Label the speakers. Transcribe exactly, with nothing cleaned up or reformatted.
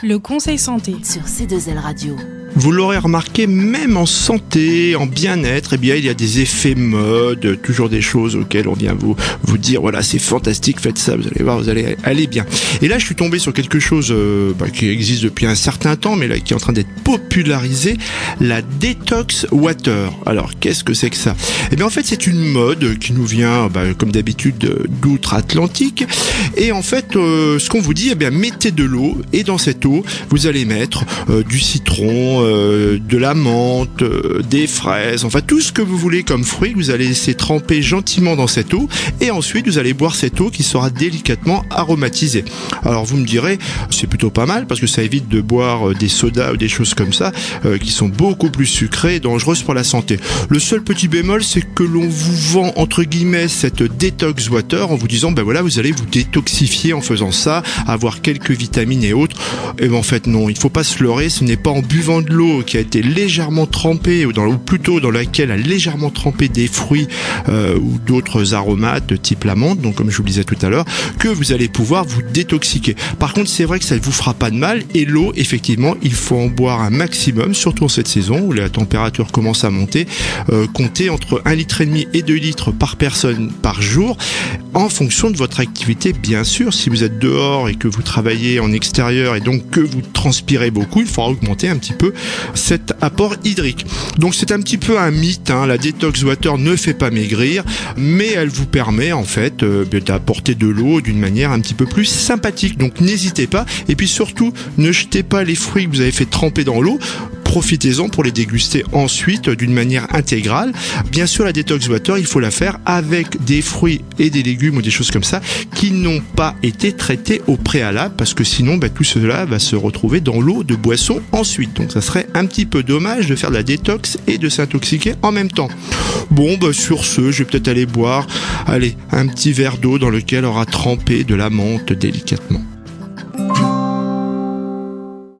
Speaker 1: Le conseil santé
Speaker 2: sur C deux L Radio.
Speaker 3: Vous l'aurez remarqué, même en santé, en bien-être, eh bien, il y a des effets mode, toujours des choses auxquelles on vient vous, vous dire, voilà, c'est fantastique, faites ça, vous allez voir, vous allez aller bien. Et là, je suis tombé sur quelque chose euh, bah, qui existe depuis un certain temps, mais là, qui est en train d'être popularisé, la Detox Water. Alors, qu'est-ce que c'est que ça? Eh bien, en fait, c'est une mode qui nous vient, bah, comme d'habitude, d'outre-Atlantique. Et en fait, euh, ce qu'on vous dit, eh bien, mettez de l'eau, et dans cette eau, vous allez mettre euh, du citron, Euh, de la menthe, euh, des fraises, enfin tout ce que vous voulez comme fruit, vous allez laisser tremper gentiment dans cette eau et ensuite vous allez boire cette eau qui sera délicatement aromatisée. Alors vous me direz, c'est plutôt pas mal parce que ça évite de boire euh, des sodas ou des choses comme ça euh, qui sont beaucoup plus sucrées et dangereuses pour la santé. Le seul petit bémol, c'est que l'on vous vend entre guillemets cette detox water en vous disant ben voilà, vous allez vous détoxifier en faisant ça, avoir quelques vitamines et autres. Et ben en fait non, il faut pas se leurrer, ce n'est pas en buvant de l'eau qui a été légèrement trempée ou, dans, ou plutôt dans laquelle a légèrement trempé des fruits euh, ou d'autres aromates de type la menthe, donc comme je vous le disais tout à l'heure, que vous allez pouvoir vous détoxiquer. Par contre, c'est vrai que ça ne vous fera pas de mal et l'eau, effectivement, il faut en boire un maximum, surtout en cette saison où la température commence à monter. Euh, comptez entre un litre et demi et deux litres par personne par jour en fonction de votre activité, bien sûr. Si vous êtes dehors et que vous travaillez en extérieur et donc que vous transpirez beaucoup, il faudra augmenter un petit peu cet apport hydrique. Donc c'est un petit peu un mythe, hein. La detox water ne fait pas maigrir, mais elle vous permet en fait euh, d'apporter de l'eau d'une manière un petit peu plus sympathique. Donc n'hésitez pas, et puis surtout ne jetez pas les fruits que vous avez fait tremper dans l'eau. Profitez-en pour les déguster ensuite d'une manière intégrale. Bien sûr, la detox water, il faut la faire avec des fruits et des légumes ou des choses comme ça qui n'ont pas été traités au préalable parce que sinon, bah, tout cela va se retrouver dans l'eau de boisson ensuite. Donc ça serait un petit peu dommage de faire de la détox et de s'intoxiquer en même temps. Bon, bah, sur ce, je vais peut-être aller boire allez, un petit verre d'eau dans lequel aura trempé de la menthe délicatement.